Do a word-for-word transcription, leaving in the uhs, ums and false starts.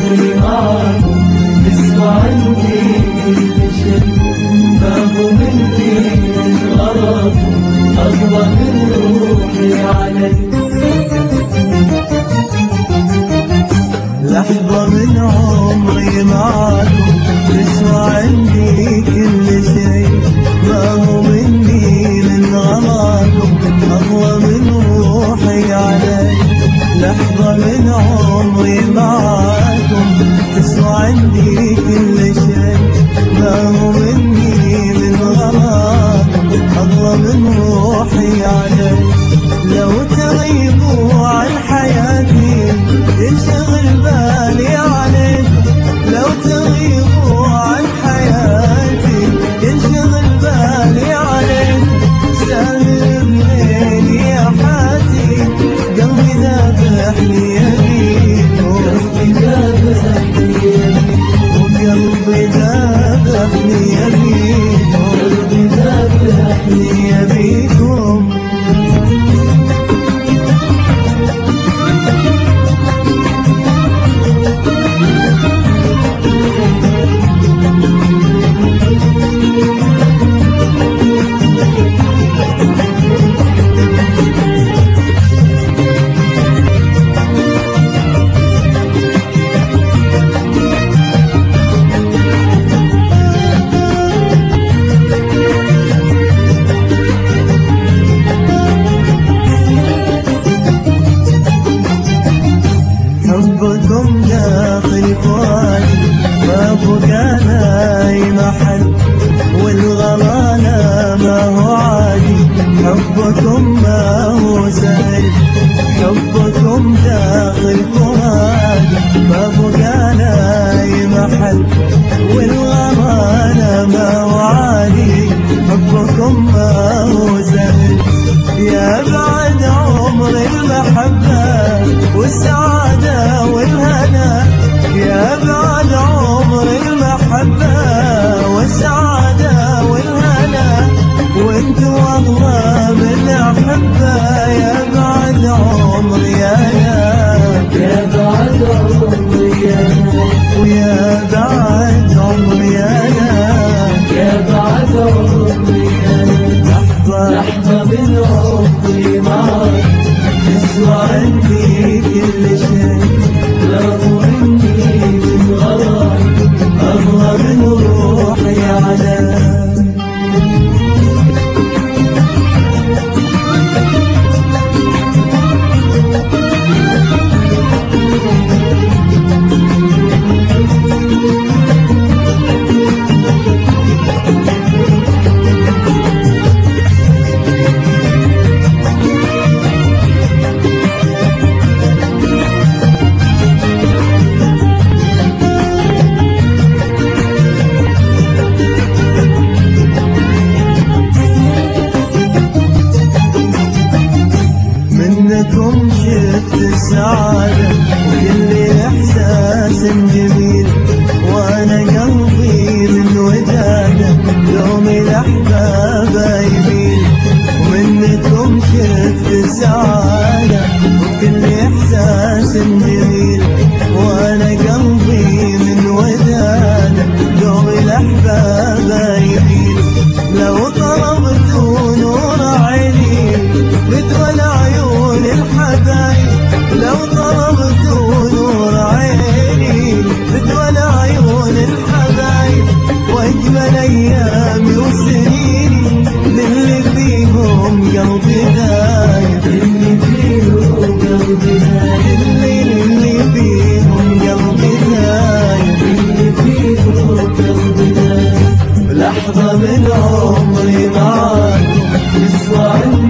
عمري معاكم تسوى عندي كل شيء، ما هو مني غلطكم أغلى من روحي علي. لحظة من عمري معاكم تسوى عندي كل شيء، ما هو مني من غلاكم أغلى من روحي علي. لحظة من عمري معاكم تسوى عندي كل شيء، ما هو مني من غلاكم أغلى من روحي علي. لو تغيبوا عن حياتي ينشغل بالي عليكم، لو تغيبوا عن حياتي ينشغل بالي عليكم. سامر بليلي يا حاتي قلبي ذابحني يبيكم، قلبي ذابحني يبيكم، وقلبي ذابحني يبيكم، قلبي ذابحني يبيكم. حبكم داخل فؤادي ما بقى لي محل، والغلا ما هو عادي. حبكم ما هو سهل، حبكم داخل فؤادي ما بقى لي محل، والغلا ما هو عادي. حبكم ما هو سهل، يا بعد عمر المحبة والسعادة والهنا، يا بعد عمر المحبة والسعادة والهنا. وانتوا أغلى من أحبة يا بعد عمري أنا، يا بعد عمري أنا، ويا بعد عمري أنا، يا بعد عمري أنا. لحظة لحظة من عمري معاك تسوى عندي كل شيء، ما هو مني من غلاك أغلى من روحي علي. منكم شفت السعادة وكل إحساس جميل، وأنا قلبي من ودادة دوم الأحباب يميل. ومنكم شفت السعادة وكل إحساس جميل، وأنا قلبي من ودادة دوم الأحباب يميل. لو طلبتوا نور عيني بدون عيون الحبايب، لو طلبتوا نور عيني بدون عيون الحبايب، واجمل ايامي وسنيني للي فيهم قلبي دايب، اللي فيهم قلبي دايب، اللي اللي فيهم قلبي دايب، اللي فيهم قلبي دايب. لحظة من عمري معاكم تسوى عندي